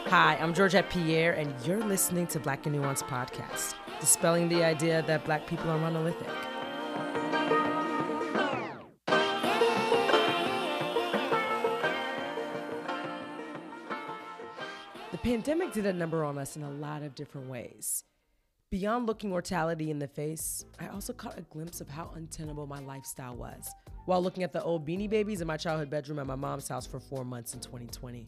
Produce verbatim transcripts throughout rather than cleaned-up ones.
Hi, I'm Georgette Pierre, and you're listening to Black and Nuanced Podcast, dispelling the idea that Black people are monolithic. The pandemic did a number on us in a lot of different ways. Beyond looking mortality in the face, I also caught a glimpse of how untenable my lifestyle was while looking at the old Beanie Babies in my childhood bedroom at my mom's house for four months in twenty twenty.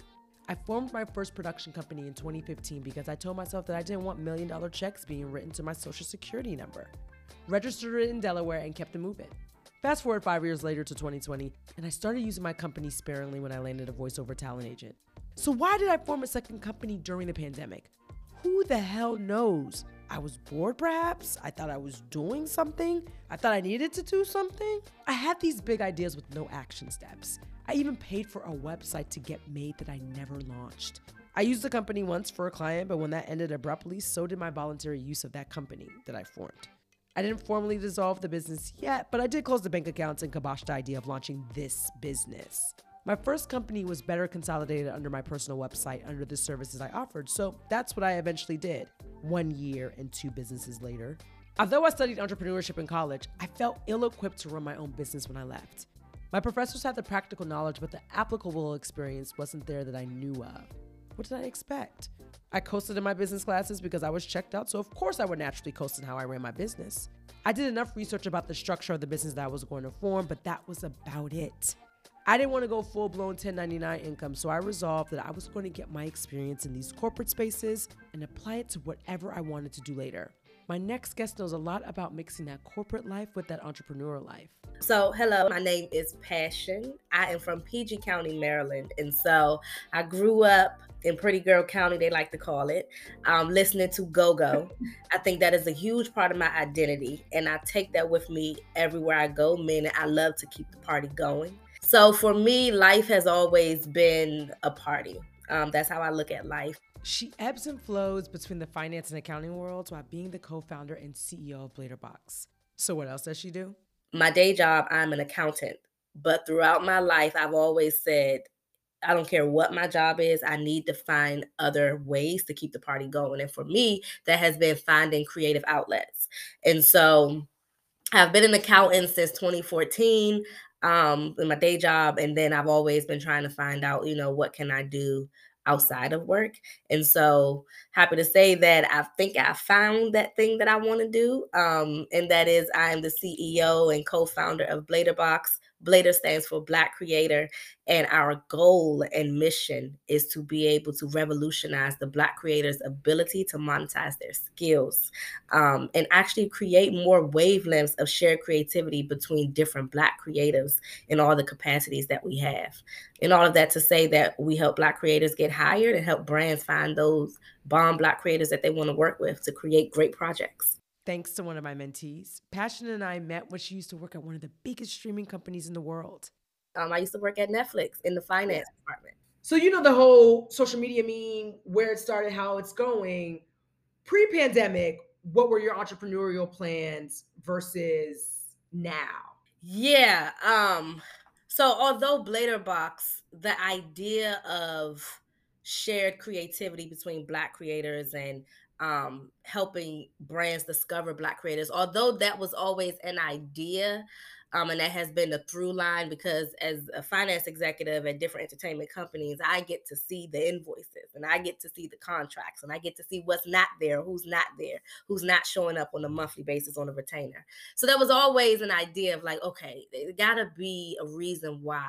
I formed my first production company in twenty fifteen because I told myself that I didn't want million dollar checks being written to my social security number. Registered it in Delaware and kept it moving. Fast forward five years later to twenty twenty, and I started using my company sparingly when I landed a voiceover talent agent. So why did I form a second company during the pandemic? Who the hell knows? I was bored perhaps? I thought I was doing something? I thought I needed to do something? I had these big ideas with no action steps. I even paid for a website to get made that I never launched. I used the company once for a client, but when that ended abruptly, so did my voluntary use of that company that I formed. I didn't formally dissolve the business yet, but I did close the bank accounts and kiboshed the idea of launching this business. My first company was better consolidated under my personal website under the services I offered, so that's what I eventually did, one year and two businesses later. Although I studied entrepreneurship in college, I felt ill-equipped to run my own business when I left. My professors had the practical knowledge, but the applicable experience wasn't there that I knew of. What did I expect? I coasted in my business classes because I was checked out, so of course I would naturally coast in how I ran my business. I did enough research about the structure of the business that I was going to form, but that was about it. I didn't want to go full-blown ten ninety-nine income, so I resolved that I was going to get my experience in these corporate spaces and apply it to whatever I wanted to do later. My next guest knows a lot about mixing that corporate life with that entrepreneurial life. So, hello, my name is Passion. I am from P G County, Maryland. And so I grew up in Pretty Girl County, they like to call it, um, listening to Go-Go. I think that is a huge part of my identity. And I take that with me everywhere I go, meaning I love to keep the party going. So for me, life has always been a party. Um, that's how I look at life. She ebbs and flows between the finance and accounting worlds while being the co-founder and C E O of Bladerbox. So what else does she do? My day job, I'm an accountant. But throughout my life, I've always said, I don't care what my job is, I need to find other ways to keep the party going. And for me, that has been finding creative outlets. And so I've been an accountant since twenty fourteen um, in my day job. And then I've always been trying to find out, you know, what can I do outside of work. And so happy to say that I think I found that thing that I want to do. Um, and that is I am the C E O and co-founder of Bladerbox. Blader stands for Black Creator. And our goal and mission is to be able to revolutionize the Black creators' ability to monetize their skills um, and actually create more wavelengths of shared creativity between different Black creatives in all the capacities that we have. And all of that to say that we help Black creators get hired and help brands find those bomb Black creators that they want to work with to create great projects. Thanks to one of my mentees, Passion and I met when she used to work at one of the biggest streaming companies in the world. Um, I used to work at Netflix in the finance yeah. department. So you know the whole social media meme, where it started, how it's going. Pre-pandemic, what were your entrepreneurial plans versus now? Yeah. Um, so although Bladerbox, the idea of shared creativity between Black creators and um, helping brands discover Black creators, although that was always an idea, um, and that has been the through line, because as a finance executive at different entertainment companies, I get to see the invoices and I get to see the contracts and I get to see what's not there, who's not there, who's not showing up on a monthly basis on a retainer. So that was always an idea of like, okay, there gotta be a reason why,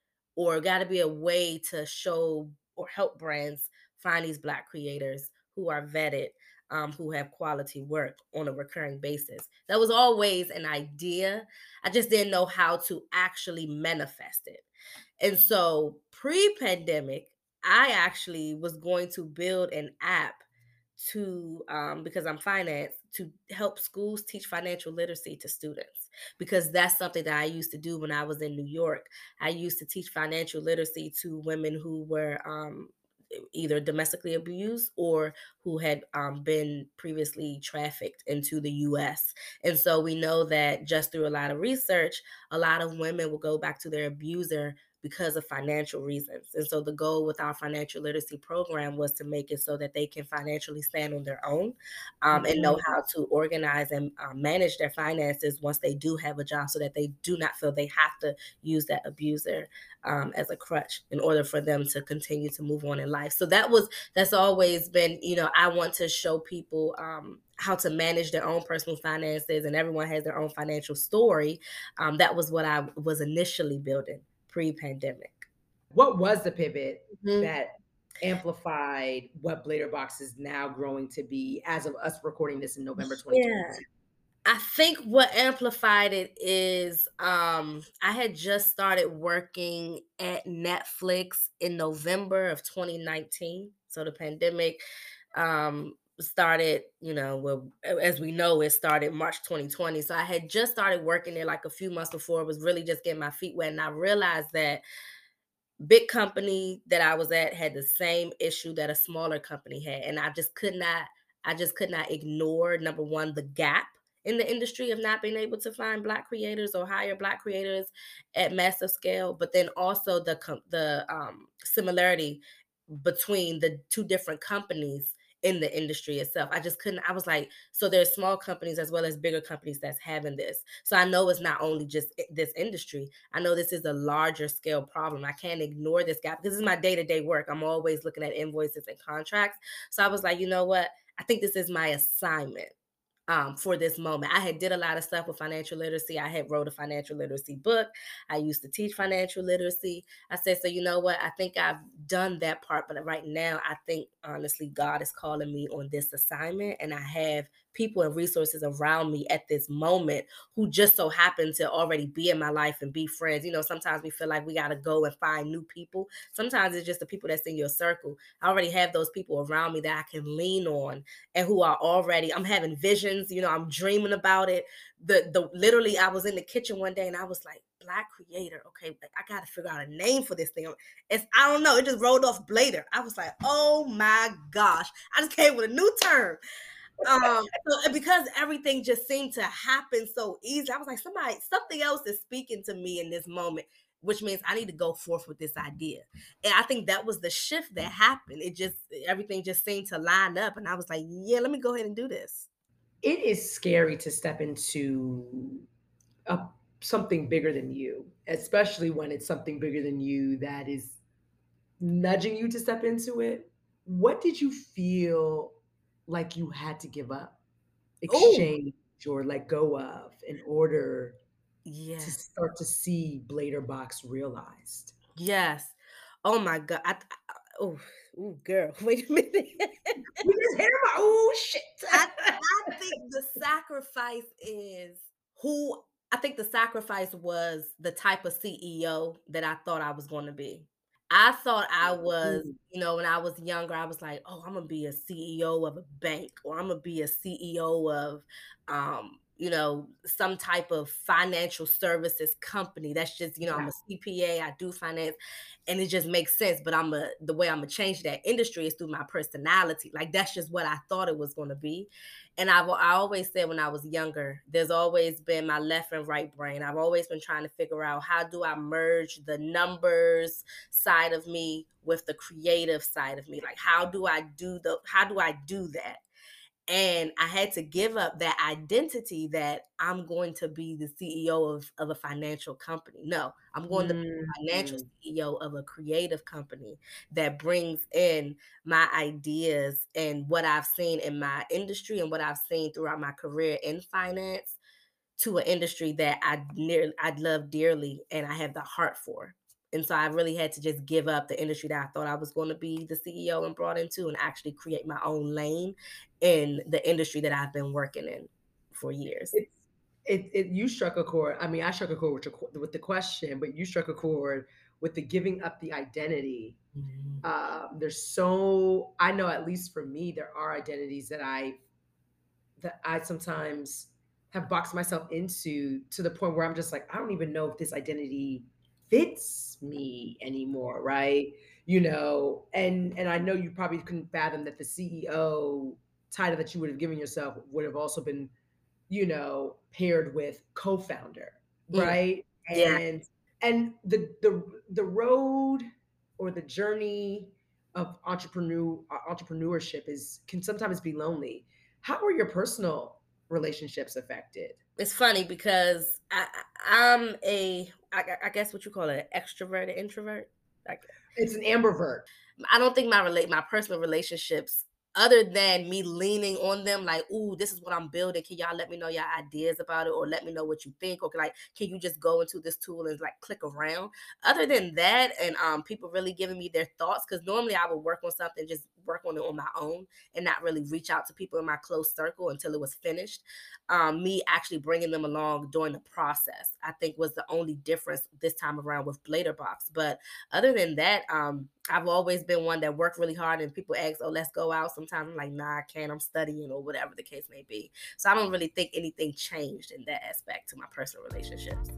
or gotta be a way to show or help brands find these Black creators who are vetted, um, who have quality work on a recurring basis. That was always an idea. I just didn't know how to actually manifest it. And so pre-pandemic, I actually was going to build an app to, um, because I'm finance, to help schools teach financial literacy to students, because that's something that I used to do when I was in New York. I used to teach financial literacy to women who were um, either domestically abused or who had um, been previously trafficked into the U S. And so we know that just through a lot of research, a lot of women will go back to their abuser because of financial reasons. And so the goal with our financial literacy program was to make it so that they can financially stand on their own, um, and know Mhm. how to organize and uh, manage their finances once they do have a job, so that they do not feel they have to use that abuser um, as a crutch in order for them to continue to move on in life. So that was that's always been, you know, I want to show people um, how to manage their own personal finances, and everyone has their own financial story. Um, that was what I was initially building pre-pandemic. What was the pivot Mhm. that amplified what Bladerbox is now growing to be as of us recording this in November Yeah. twenty twenty-two? I think what amplified it is um, I had just started working at Netflix in November of twenty nineteen. So the pandemic um, started, you know, well, as we know, it started March twenty twenty. So I had just started working there like a few months before, was really just getting my feet wet. And I realized that big company that I was at had the same issue that a smaller company had, and I just could not I just could not ignore, number one, the gap in the industry of not being able to find black creators or hire black creators at massive scale, but then also the com- the um, similarity between the two different companies in the industry itself. I just couldn't. I was like, so there's small companies as well as bigger companies that's having this. So I know it's not only just i- this industry. I know this is a larger scale problem. I can't ignore this gap. This is my day to day work. I'm always looking at invoices and contracts. So I was like, you know what? I think this is my assignment um, for this moment. I had did a lot of stuff with financial literacy. I had wrote a financial literacy book. I used to teach financial literacy. I said, so you know what? I think I've done that part, but right now, I think honestly, God is calling me on this assignment, and I have people and resources around me at this moment who just so happen to already be in my life and be friends. You know, sometimes we feel like we got to go and find new people. Sometimes it's just the people that's in your circle. I already have those people around me that I can lean on, and who are already, I'm having visions, you know, I'm dreaming about it. The the literally I was in the kitchen one day and I was like, black creator. Okay, like, I gotta figure out a name for this thing. It's I don't know, it just rolled off Blader. I was like, oh my gosh. I just came with a new term. Um, so because everything just seemed to happen so easy, I was like, somebody, something else is speaking to me in this moment, which means I need to go forth with this idea. And I think that was the shift that happened. It just everything just seemed to line up, and I was like, yeah, let me go ahead and do this. It is scary to step into a something bigger than you, especially when it's something bigger than you that is nudging you to step into it. What did you feel like you had to give up, Oh, exchange, or let go of in order to yes, start to see Blader Box realized? yes. Oh my God. I, I, oh, ooh, girl, wait a minute. We just hit him. Oh shit! I I think the sacrifice is who I think the sacrifice was the type of C E O that I thought I was going to be. I thought I was, Mm, you know, when I was younger, I was like, oh, I'm gonna be a C E O of a bank, or I'm gonna be a C E O of, um, you know, some type of financial services company. That's just, you know, I'm yeah. a C P A, I do finance, and it just makes sense. But I'm a the way I'm gonna change that industry is through my personality. Like that's just what I thought it was gonna be. And I've I always said when I was younger, there's always been my left and right brain. I've always been trying to figure out how do I merge the numbers side of me with the creative side of me. Like how do I do the how do I do that? And I had to give up that identity that I'm going to be the C E O of, of a financial company. No, I'm going to be the financial Mm. C E O of a creative company that brings in my ideas and what I've seen in my industry and what I've seen throughout my career in finance to an industry that I near I love dearly and I have the heart for. And so I really had to just give up the industry that I thought I was going to be the C E O and brought into and actually create my own lane in the industry that I've been working in for years. It's it it you struck a chord. I mean, I struck a chord with your q with the question, but you struck a chord with the giving up the identity. Mhm. Um, there's so I know at least for me, there are identities that I that I sometimes have boxed myself into to the point where I'm just like, I don't even know if this identity fits me anymore, right? You know, and and I know you probably couldn't fathom that the C E O title that you would have given yourself would have also been, you know, paired with co-founder, Mm, right? yeah. And And the the the road or the journey of entrepreneur uh, entrepreneurship is can sometimes be lonely. How are your personal relationships affected? It's funny because I, I- I'm a, I, I guess what you call it, an extroverted introvert. Like, It's an ambivert. I don't think my relate my personal relationships, other than me leaning on them, like, ooh, this is what I'm building. Can y'all let me know your ideas about it, or let me know what you think, or like, can you just go into this tool and like click around? Other than that, and um, people really giving me their thoughts, because normally I would work on something, just work on it on my own, and not really reach out to people in my close circle until it was finished. Um, me actually bringing them along during the process, I think, was the only difference this time around with Bladerbox. But other than that, um, I've always been one that worked really hard, and people ask, "Oh, let's go out." Sometimes I'm like, "Nah, I can't. I'm studying," or whatever the case may be. So I don't really think anything changed in that aspect to my personal relationships.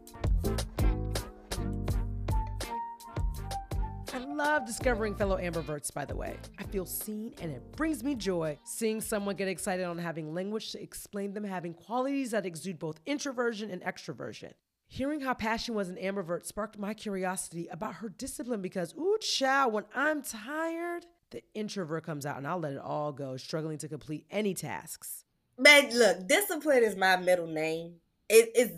I love discovering fellow ambiverts, by the way. I feel seen and it brings me joy seeing someone get excited on having language to explain them having qualities that exude both introversion and extroversion. Hearing how passion was an ambivert sparked my curiosity about her discipline because, ooh, child, when I'm tired, the introvert comes out and I'll let it all go, struggling to complete any tasks. Man, look, discipline is my middle name. It is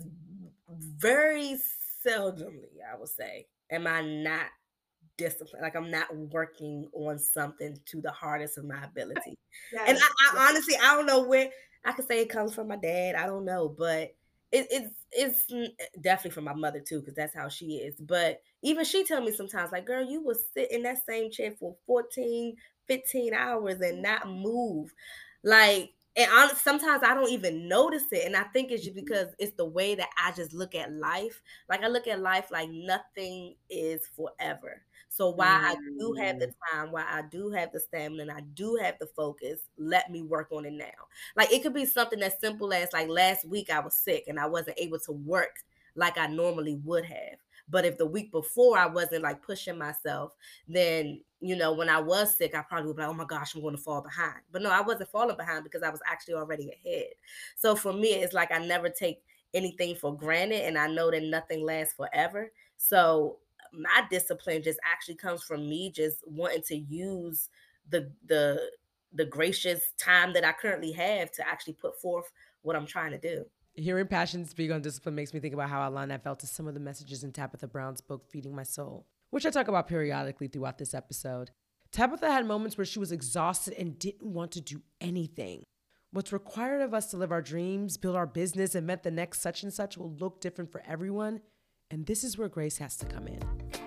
very seldomly, I would say, am I not discipline. Like, I'm not working on something to the hardest of my ability. And I, Yes. I honestly, I don't know where I could say it comes from my dad. I don't know, but it, it's it's n- definitely from my mother too, because that's how she is. But even she tell me sometimes, like, girl, you will sit in that same chair for fourteen, fifteen hours and not move. Like, and hon sometimes I don't even notice it. And I think it's just because it's the way that I just look at life. Like, I look at life like nothing is forever. So while I do have the Mm. time, while I do have the stamina, and I do have the focus, let me work on it now. Like, it could be something as simple as, like, last week I was sick and I wasn't able to work like I normally would have. But if the week before I wasn't like pushing myself, then, you know, when I was sick, I probably would be like, oh my gosh, I'm going to fall behind. But no, I wasn't falling behind because I was actually already ahead. So for me, it's like I never take anything for granted, and I know that nothing lasts forever. So my discipline just actually comes from me just wanting to use the the the gracious time that I currently have to actually put forth what I'm trying to do. Hearing passion speak on discipline makes me think about how aligned I felt to some of the messages in Tabitha Brown's book, Feeding My Soul, which I talk about periodically throughout this episode. Tabitha had moments where she was exhausted and didn't want to do anything. What's required of us to live our dreams, build our business, and meant the next such and such will look different for everyone. And this is where grace has to come in.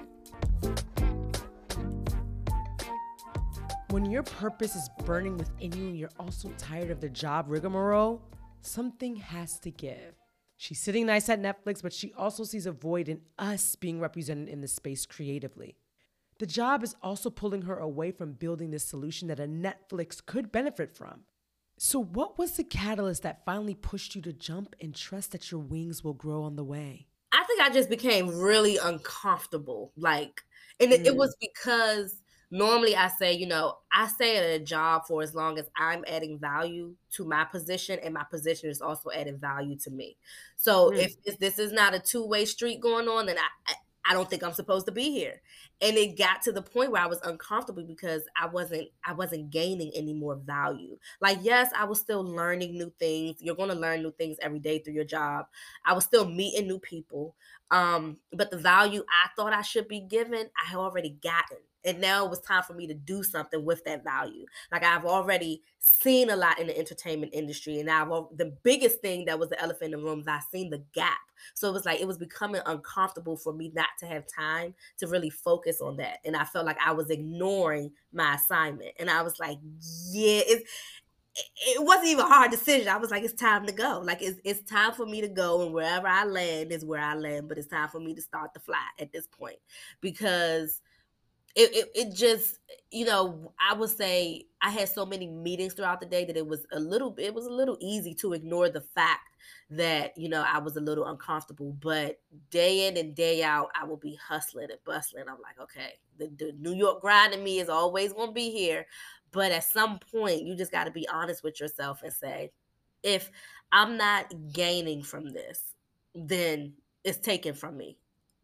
When your purpose is burning within you and you're also tired of the job rigmarole, something has to give. She's sitting nice at Netflix, but she also sees a void in us being represented in the space creatively. The job is also pulling her away from building this solution that a Netflix could benefit from. So, what was the catalyst that finally pushed you to jump and trust that your wings will grow on the way? I think I just became really uncomfortable. Like, and it, it Mm. was because normally I say, you know, I stay at a job for as long as I'm adding value to my position, and my position is also adding value to me. So Mm. if this, this is not a two way street going on, then I, I I don't think I'm supposed to be here. And it got to the point where I was uncomfortable because I wasn't I wasn't gaining any more value. Like, yes, I was still learning new things. You're going to learn new things every day through your job. I was still meeting new people. Um, but the value I thought I should be given, I had already gotten. And now it was time for me to do something with that value. Like, I've already seen a lot in the entertainment industry. And I've al- the biggest thing that was the elephant in the room is I seen the gap. So it was like it was becoming uncomfortable for me not to have time to really focus on that. And I felt like I was ignoring my assignment. And I was like, yeah, it's it wasn't even a hard decision. I was like, it's time to go. Like, it's it's time for me to go, and wherever I land is where I land. But it's time for me to start the fly at this point, because it, it it just, you know, I would say I had so many meetings throughout the day that it was a little it was a little easy to ignore the fact that, you know, I was a little uncomfortable. But day in and day out, I will be hustling and bustling. I'm like, okay, the, the New York grind in me is always gonna be here. But at some point, you just got to be honest with yourself and say, if I'm not gaining from this, then it's taken from me.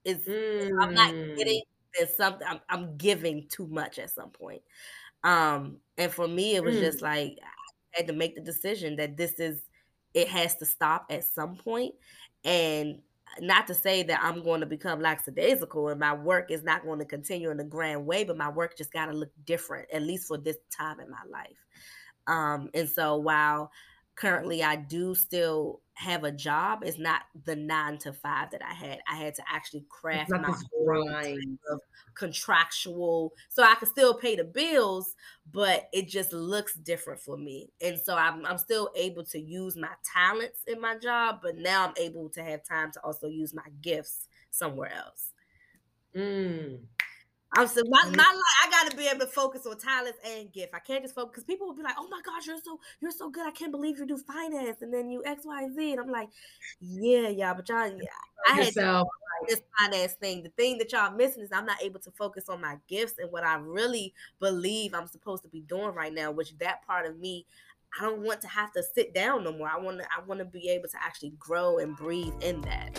Is if I'm not Mm. getting, there's something I'm I'm giving too much at some point. Um, and for me, it was Mm. just like I had to make the decision that this is it has to stop at some point. And not to say that I'm going to become lackadaisical and my work is not going to continue in a grand way, but my work just got to look different, at least for this time in my life. Um, and so while currently I do still have a job, it's not the nine to five that I had. I had to actually It's craft not my this own grind. type of contractual so I can still pay the bills, but it just looks different for me. And so I'm I'm still able to use my talents in my job, but now I'm able to have time to also use my gifts somewhere else. Mm. I'm so my, I my life, I gotta be able to focus on talents and gift. I can't just focus because people will be like, "Oh my gosh, you're so you're so good. I can't believe you do finance and then you X Y Z." And I'm like, "Yeah, yeah, but y'all, yeah, I had to yourself. this finance thing. The thing that y'all missing is I'm not able to focus on my gifts and what I really believe I'm supposed to be doing right now. Which that part of me, I don't want to have to sit down no more. I want to I want to be able to actually grow and breathe in that."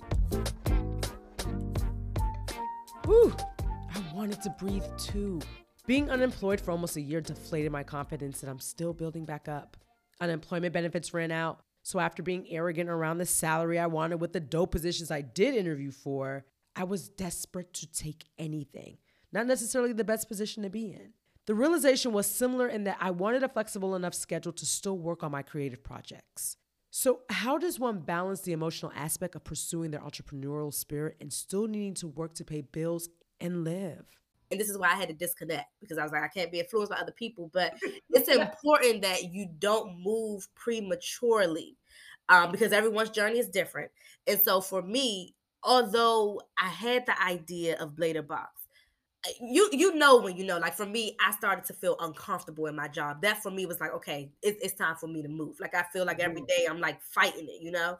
Whew, I wanted to breathe too. Being unemployed for almost a year deflated my confidence and I'm still building back up. Unemployment benefits ran out, so after being arrogant around the salary I wanted with the dope positions I did interview for, I was desperate to take anything, not necessarily the best position to be in. The realization was similar in that I wanted a flexible enough schedule to still work on my creative projects. So, how does one balance the emotional aspect of pursuing their entrepreneurial spirit and still needing to work to pay bills and live? And this is why I had to disconnect because I was like, I can't be influenced by other people. But it's important that you don't move prematurely um, because everyone's journey is different. And so for me, although I had the idea of Blader Box, you you know when you know, like for me, I started to feel uncomfortable in my job. That for me was like, okay, it, it's time for me to move. Like I feel like every Mhm. day I'm like fighting it, you know.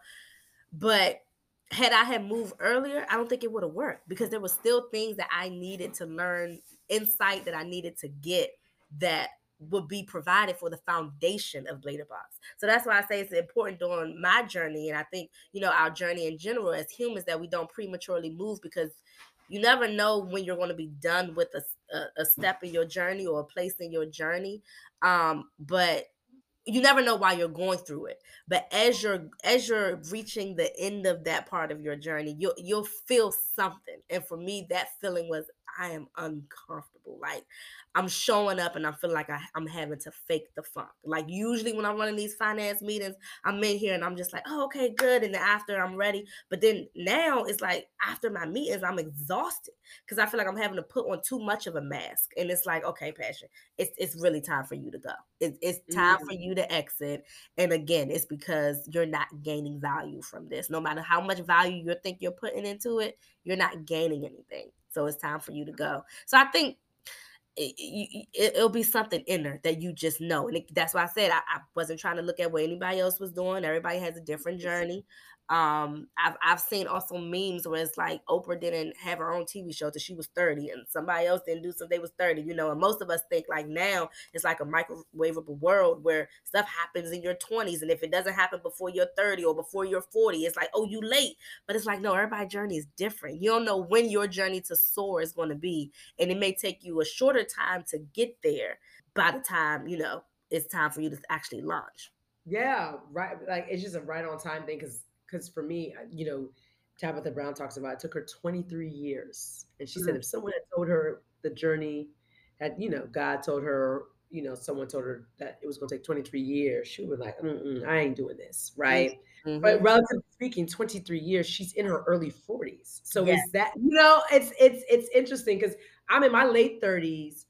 But had I had moved earlier, I don't think it would have worked because there were still things that I needed to learn, insight that I needed to get that would be provided for the foundation of Blader Box. So that's why I say it's important during my journey. And I think, you know, our journey in general as humans that we don't prematurely move because you never know when you're going to be done with a, a, a step in your journey or a place in your journey. Um, but you never know why you're going through it, but as you're as you're reaching the end of that part of your journey, you'll you'll feel something. And for me that feeling was I am uncomfortable. Like I'm showing up and I'm feeling like I, I'm having to fake the funk. Like usually when I'm running these finance meetings, I'm in here and I'm just like, oh, okay, good. And then after I'm ready. But then now it's like after my meetings, I'm exhausted because I feel like I'm having to put on too much of a mask. And it's like, okay, Passion, it's it's really time for you to go. It's it's time for Mm. you to exit. And again, it's because you're not gaining value from this. No matter how much value you think you're putting into it, you're not gaining anything. So it's time for you to go. So I think it, it, it'll be something inner that you just know. And it, that's why I said I, I wasn't trying to look at what anybody else was doing. Everybody has a different journey. Um, I've I've seen also memes where it's like Oprah didn't have her own T V show till she was thirty, and somebody else didn't do something they was thirty. You know, and most of us think like now it's like a microwavable world where stuff happens in your twenties, and if it doesn't happen before you're thirty or before you're forty, it's like, oh, you late. But it's like no, everybody's journey is different. You don't know when your journey to soar is going to be, and it may take you a shorter time to get there. By the time you know it's time for you to actually launch. Yeah, right. Like it's just a right on time thing because because for me, I- you know, Tabitha Brown talks about it took her twenty-three years, and she said Mm, if someone had told her the journey had, you know, God told her, you know, someone told her that it was going to take twenty-three years, she would be like, Mm-mm, I ain't doing this, mm, right? But mhm. relatively speaking, twenty-three years, she's in her early forties. So Yeah. is that, you know, it's it's it's interesting because I'm in my late thirties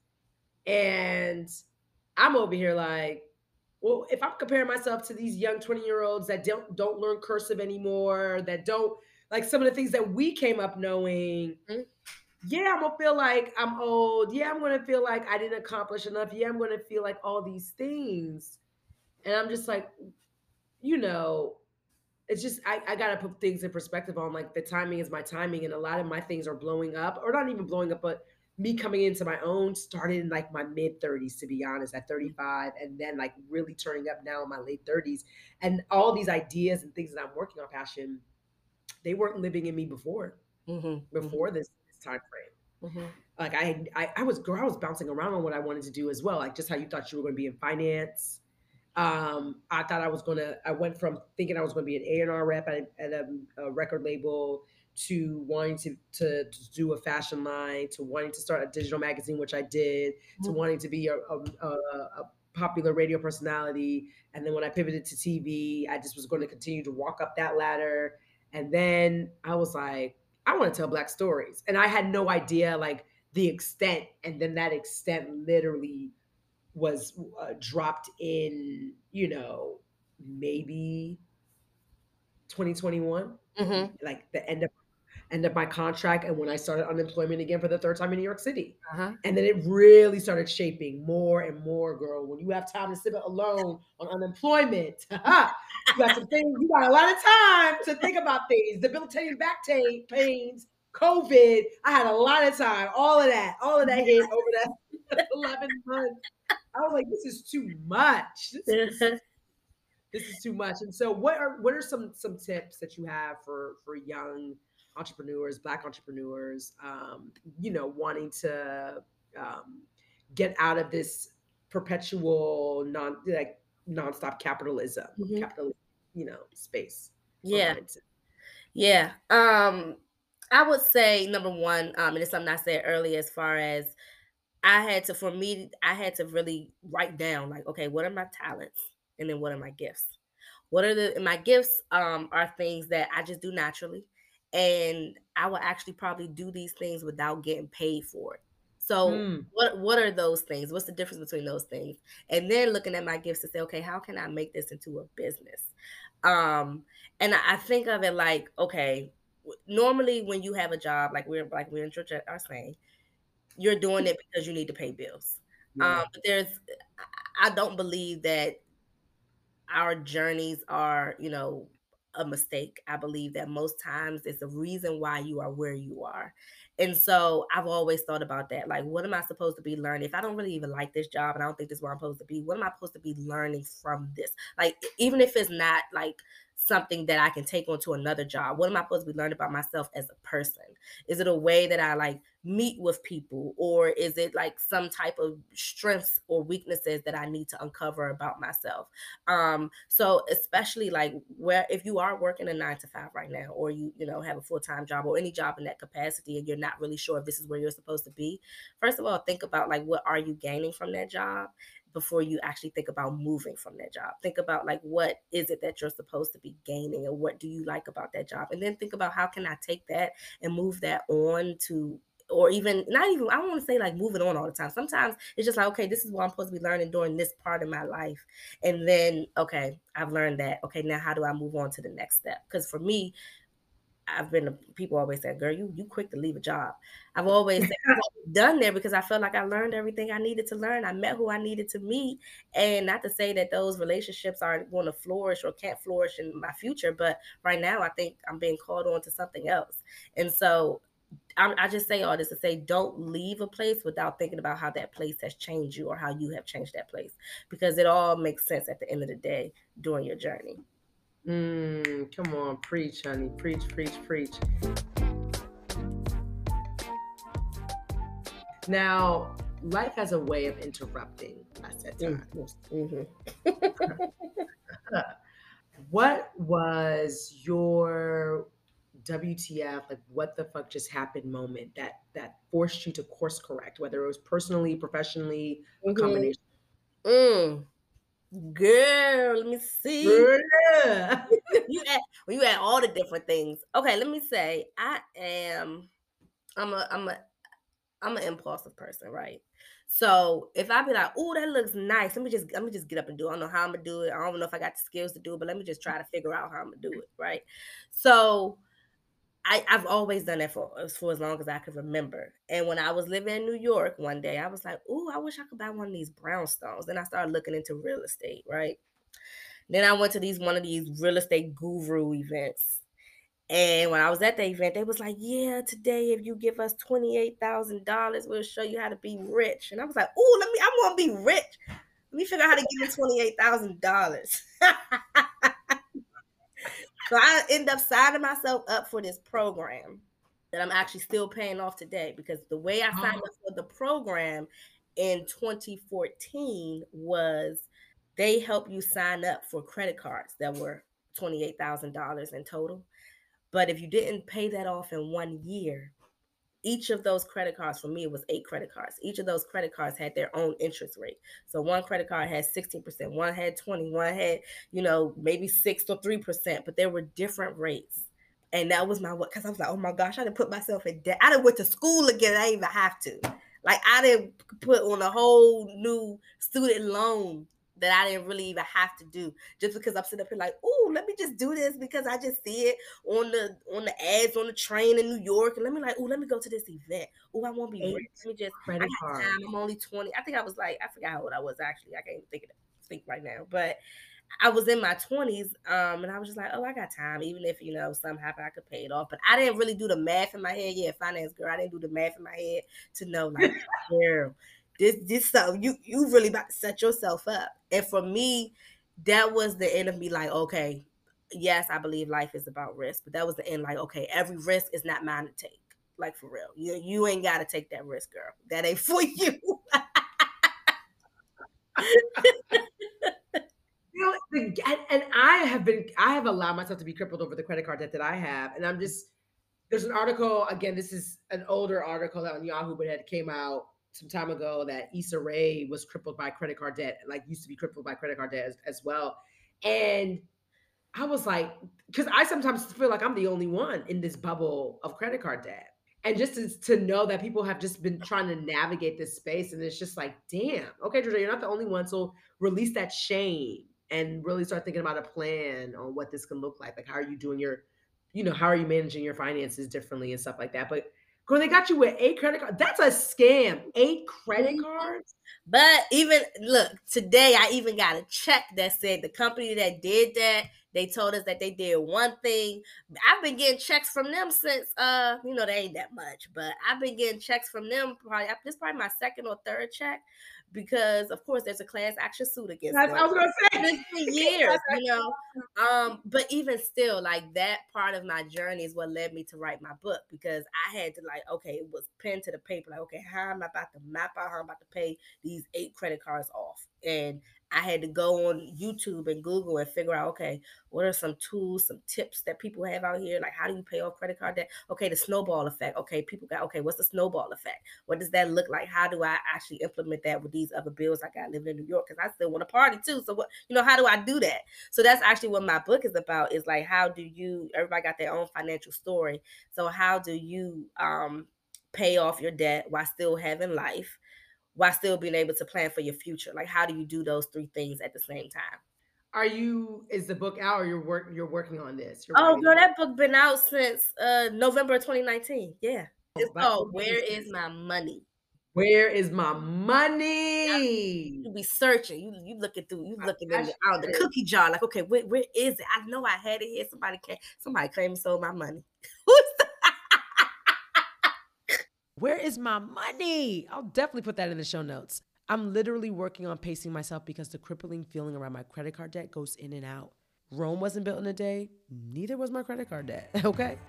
and I'm over here like, well, if I'm comparing myself to these young twenty year olds that don't don't learn cursive anymore, that don't like some of the things that we came up knowing, Mm. yeah, I'm gonna feel like I'm old. Yeah, I'm gonna feel like I didn't accomplish enough. Yeah, I'm gonna feel like all these things. And I'm just like, you know, it's just I, I gotta put things in perspective on like the timing is my timing, and a lot of my things are blowing up, or not even blowing up, but me coming into my own started in like my mid thirties, to be honest, at thirty-five, and then like really turning up now in my late thirties. And all these ideas and things that I'm working on, Passion, they weren't living in me before. Mm-hmm. before this, this time frame. Mm-hmm. Like I, I, I was girl, I was bouncing around on what I wanted to do as well. Like just how you thought you were going to be in finance. Um, I thought I was going to. I went from thinking I was going to be an A and R rep at, at a, a record label to wanting to, to to do a fashion line, to wanting to start a digital magazine, which I did, to wanting to be a, a, a, a popular radio personality. And then when I pivoted to T V, I just was going to continue to walk up that ladder. And then I was like, I want to tell Black stories, and I had no idea like the extent. And then that extent literally was uh, dropped in, you know, maybe twenty twenty-one, Mm-hmm. like the end of end of my contract, and when I started unemployment again for the third time in New York City. Uh-huh. And then it really started shaping more and more, girl. When you have time to sit alone on unemployment, you got some things, you got a lot of time to think about things, debilitating back pains, COVID. I had a lot of time, all of that, all of that hit over that eleven months. I was like, this is too much. This, this, is, this is too much. And so what are what are some some tips that you have for for young entrepreneurs, Black entrepreneurs, um, you know, wanting to um, get out of this perpetual non like nonstop capitalism, Mm-hmm. capital, you know, space. Yeah. Yeah. Um, I would say number one, um, and it's something I said earlier as far as I had to, for me, I had to really write down like, okay, what are my talents? And then what are my gifts? What are the, my gifts um, are things that I just do naturally. And I will actually probably do these things without getting paid for it. So Mm. what what are those things? What's the difference between those things? And then looking at my gifts to say, okay, how can I make this into a business? Um, and I, I think of it like, okay, normally when you have a job, like we're like we're in church are saying, you're doing it because you need to pay bills. Yeah. Um, but there's, I don't believe that our journeys are, you know, a mistake. I believe that most times it's a reason why you are where you are. And so I've always thought about that. Like, what am I supposed to be learning? If I don't really even like this job and I don't think this is where I'm supposed to be, what am I supposed to be learning from this? Like, even if it's not like something that I can take on to another job, what am I supposed to be learning about myself as a person? Is it a way that I like meet with people, or is it like some type of strengths or weaknesses that I need to uncover about myself? Um, so especially like where if you are working a nine to five right now, or you, you know, have a full-time job or any job in that capacity, and you're not really sure if this is where you're supposed to be, first of all, think about like what are you gaining from that job before you actually think about moving from that job. Think about like what is it that you're supposed to be gaining, or what do you like about that job? And then think about how can I take that and move that on to, or even not even, I don't want to say like moving on all the time. Sometimes it's just like, okay, this is what I'm supposed to be learning during this part of my life. And then, okay, I've learned that. Okay, now how do I move on to the next step? Because for me, I've been, people always say, girl, you you quick to leave a job. I've always said, I've done there because I felt like I learned everything I needed to learn. I met who I needed to meet. And not to say that those relationships aren't going to flourish or can't flourish in my future, but right now I think I'm being called on to something else. And so I, I just say all this to say, don't leave a place without thinking about how that place has changed you or how you have changed that place, because it all makes sense at the end of the day during your journey. Mm, come on, preach, honey. Preach, preach, preach. Now, life has a way of interrupting us at times. Mm-hmm. What was your W T F, like what the fuck just happened moment that that forced you to course correct, whether it was personally, professionally, a Mm-hmm. combination? Mm. Girl, let me see. Yeah. you add, well, you add all the different things. Okay, let me say, I am, I'm a, I'm a, I'm an impulsive person, right? So if I be like, oh, that looks nice, let me just, let me just get up and do it. I don't know how I'm gonna do it. I don't know if I got the skills to do it, but let me just try to figure out how I'm gonna do it, right? So I, I've always done that for, for as long as I could remember. And when I was living in New York one day, I was like, oh, I wish I could buy one of these brownstones. Then I started looking into real estate, right? Then I went to these one of these real estate guru events. And when I was at the event, they was like, yeah, today if you give us twenty-eight thousand dollars, we'll show you how to be rich. And I was like, oh, let me, I want to be rich. Let me figure out how to give me twenty-eight thousand dollars. So I end up signing myself up for this program. that I'm actually still paying off today, because the way I signed Oh, up for the program in twenty fourteen was they help you sign up for credit cards that were twenty-eight thousand dollars in total. But if you didn't pay that off in one year, each of those credit cards, for me, it was eight credit cards. Each of those credit cards had their own interest rate. So one credit card had sixteen percent, one had twenty, one had, you know, maybe six or three percent, but there were different rates. And that was my what, because I was like, oh my gosh, I didn't put myself in debt. I didn't went to school again. I didn't even have to. Like, I didn't put on a whole new student loan that I didn't really even have to do, just because I'm sitting up here like, oh, let me just do this because I just see it on the on the ads on the train in New York, and let me like, oh, let me go to this event. Oh, I won't be eight rich. Let me just, I credit got cards. time. I'm only twenty. I think I was like, I forgot how old I was actually. I can't even think of think right now, but I was in my twenties, um, and I was just like, oh, I got time. Even if, you know, something happened, I could pay it off. But I didn't really do the math in my head. Yeah, finance girl, I didn't do the math in my head to know, like, girl, this this stuff, you you really about to set yourself up. And for me, that was the end of me. Like, okay, yes, I believe life is about risk, but that was the end. Like, okay, every risk is not mine to take. Like, for real, you you ain't got to take that risk, girl. That ain't for you. You know, the, and, and I have been, I have allowed myself to be crippled over the credit card debt that I have. And I'm just, there's an article, again, this is an older article on Yahoo, but it came out some time ago that Issa Rae was crippled by credit card debt, like used to be crippled by credit card debt as, as well. And I was like, because I sometimes feel like I'm the only one in this bubble of credit card debt. And just to, to know that people have just been trying to navigate this space, and it's just like, damn, okay, Georgia, you're not the only one. So release that shame and really start thinking about a plan on what this can look like. Like, how are you doing your, you know, how are you managing your finances differently and stuff like that. But girl, they got you with eight credit cards. That's a scam. Eight credit cards. But even look, today I even got a check that said the company that did that, they told us that they did one thing. I've been getting checks from them since uh, you know, they ain't that much, but I've been getting checks from them probably, this is probably my second or third check, because of course there's a class action suit against That's them. I was gonna say. It's been years, you know. Um, but even still, like, that part of my journey is what led me to write my book, because I had to, like, okay, it was pen to the paper, like, okay, how am I about to map out how I'm about to pay these eight credit cards off? And I had to go on YouTube and Google and figure out, okay, what are some tools, some tips that people have out here? Like, how do you pay off credit card debt? Okay, the snowball effect. Okay, people got, okay, what's the snowball effect? What does that look like? How do I actually implement that with these other bills I got living in New York? Because I still want to party too. So what, you know, how do I do that? So that's actually what my book is about, is like, how do you, everybody got their own financial story. So how do you um pay off your debt while still having life, while still being able to plan for your future? Like, how do you do those three things at the same time? Are you? Is the book out, or you're work? You're working on this. You're Oh, writing the girl, book. that book been out since uh November twenty nineteen. Yeah. Oh, It's that called book Where is- Is My Money? Where is my Yep. money? You be searching, you you looking through, you I looking in the, out the should. cookie jar, like, okay, where, where is it? I know I had it here. Somebody came, somebody claimed and stole my money. Who's the- Where is my money? I'll definitely put that in the show notes. I'm literally working on pacing myself because the crippling feeling around my credit card debt goes in and out. Rome wasn't built in a day, neither was my credit card debt, okay?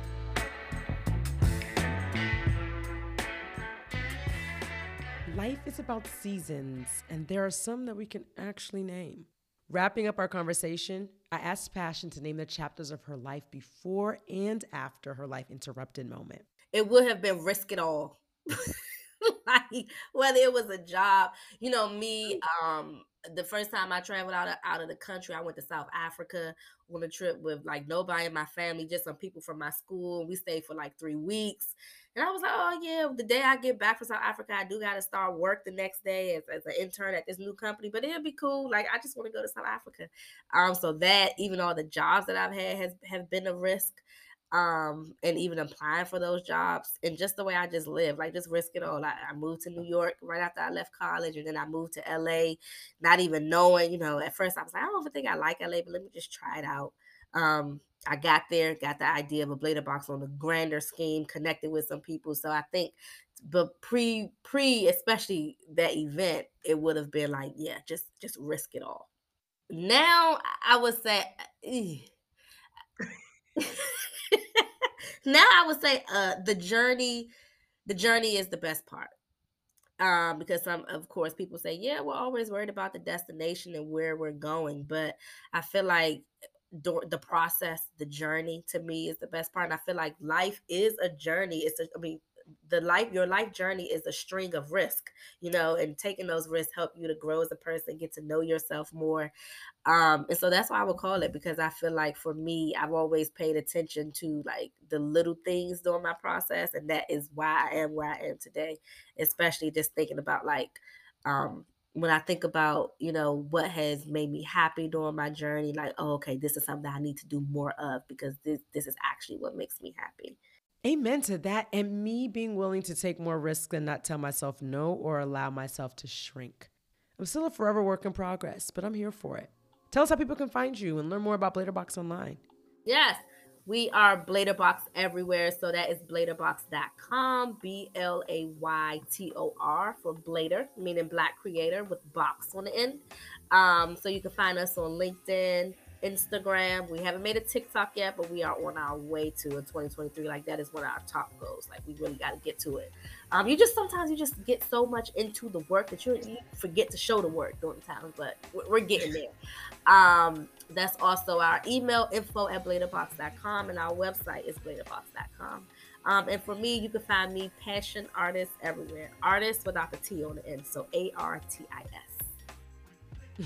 Life is about seasons, and there are some that we can actually name. Wrapping up our conversation, I asked Passion to name the chapters of her life before and after her life interrupted moment. It would have been risk it all. Like, whether it was a job, you know, me, um, the first time I traveled out of, out of the country, I went to South Africa on a trip with like nobody in my family, just some people from my school. We stayed for like three weeks. And I was like, oh yeah, the day I get back from South Africa, I do got to start work the next day as, as an intern at this new company, but it'll be cool. Like, I just want to go to South Africa. Um, so that, even all the jobs that I've had has have been a risk, um, and even applying for those jobs, and just the way I just live, like, just risk it all. I, I moved to New York right after I left college, and then I moved to L A, not even knowing, you know, at first I was like, I don't even think I like L A, but let me just try it out. Um, I got there, got the idea of a Blader Box on a grander scheme, connected with some people. So I think, but pre, pre, especially that event, it would have been like, yeah, just, just risk it all. Now I would say, eh. Now I would say uh, the journey, the journey is the best part. Um, because some, of course, people say, yeah, we're always worried about the destination and where we're going. But I feel like dur- the process, the journey to me is the best part. And I feel like life is a journey. It's a, I mean, the life, your life journey is a string of risk, you know, and taking those risks help you to grow as a person, get to know yourself more. Um, and so that's why I would call it, because I feel like for me, I've always paid attention to like the little things during my process. And that is why I am where I am today, especially just thinking about like, um, when I think about, you know, what has made me happy during my journey, like, oh, okay, this is something I need to do more of because this, this is actually what makes me happy. Amen to that. And me being willing to take more risks and not tell myself no or allow myself to shrink. I'm still a forever work in progress, but I'm here for it. Tell us how people can find you and learn more about Bladerbox online. Yes, we are Bladerbox everywhere. So that is bladerbox dot com, B L A Y T O R for Blader, meaning Black creator with box on the end. Um, so you can find us on LinkedIn, Instagram. We haven't made a TikTok yet, but we are on our way to in twenty twenty-three. Like that is one of our top goals. Like we really got to get to it. Um, you just sometimes you just get so much into the work that you, you forget to show the work during the time, but we're, we're getting there. Um, that's also our email, info at bladerbox dot com, and our website is bladerbox dot com. Um, and for me, you can find me Passion Artist everywhere. Artist without the T on the end, so A R T I S.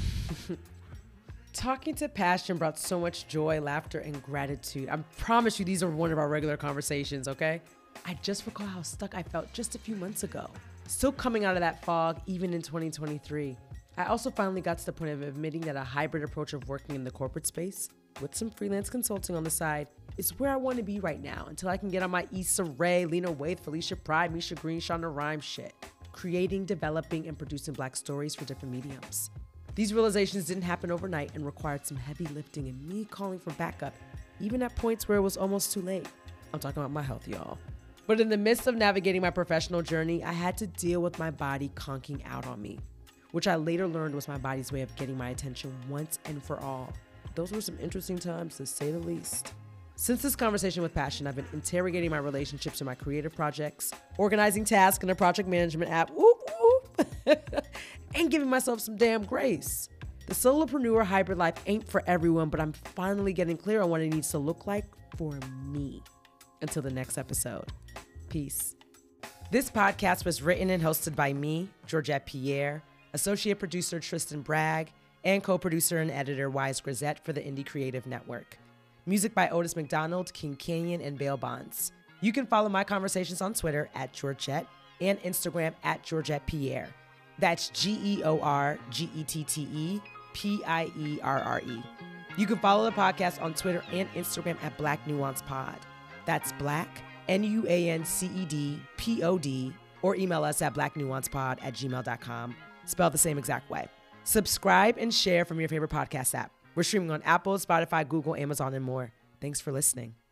Talking to Passion brought so much joy, laughter, and gratitude. I promise you these are one of our regular conversations, okay? I just recall how stuck I felt just a few months ago. Still coming out of that fog, even in twenty twenty-three. I also finally got to the point of admitting that a hybrid approach of working in the corporate space, with some freelance consulting on the side, is where I want to be right now until I can get on my Issa Rae, Lena Waithe, Felicia Pride, Misha Green, Shonda Rhimes shit. Creating, developing, and producing Black stories for different mediums. These realizations didn't happen overnight and required some heavy lifting and me calling for backup, even at points where it was almost too late. I'm talking about my health, y'all. But in the midst of navigating my professional journey, I had to deal with my body conking out on me, which I later learned was my body's way of getting my attention once and for all. Those were some interesting times, to say the least. Since this conversation with Passion, I've been interrogating my relationships in my creative projects, organizing tasks in a project management app, whoop, whoop, and giving myself some damn grace. The solopreneur hybrid life ain't for everyone, but I'm finally getting clear on what it needs to look like for me. Until the next episode. Peace. This podcast was written and hosted by me, Georgette Pierre, associate producer Tristan Bragg, and co-producer and editor Wise Grisette for the Indie Creative Network. Music by Otis McDonald, King Canyon, and Bail Bonds. You can follow my conversations on Twitter at Georgette and Instagram at Georgette Pierre. That's G E O R G E T T E P I E R R E. You can follow the podcast on Twitter and Instagram at Black Nuance Pod. That's Black, N U A N C E D P O D, or email us at blacknuancepod at gmail dot com, spelled the same exact way. Subscribe and share from your favorite podcast app. We're streaming on Apple, Spotify, Google, Amazon, and more. Thanks for listening.